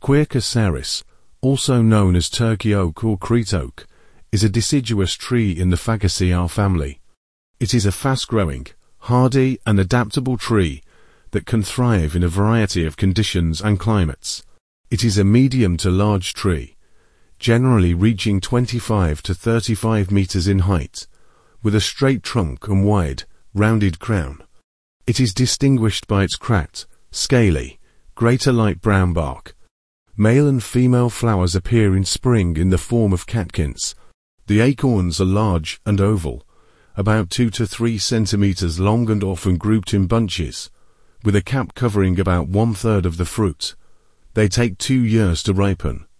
Quercus cerris, also known as turkey oak or Crete oak, is a deciduous tree in the Fagaceae family. It is a fast-growing, hardy and adaptable tree that can thrive in a variety of conditions and climates. It is a medium to large tree, generally reaching 25 to 35 meters in height, with a straight trunk and wide, rounded crown. It is distinguished by its cracked, scaly, greater light brown bark. Male and female flowers appear in spring in the form of catkins. The acorns are large and oval, about 2 to 3 centimeters long and often grouped in bunches, with a cap covering about 1/3 of the fruit. They take 2 years to ripen.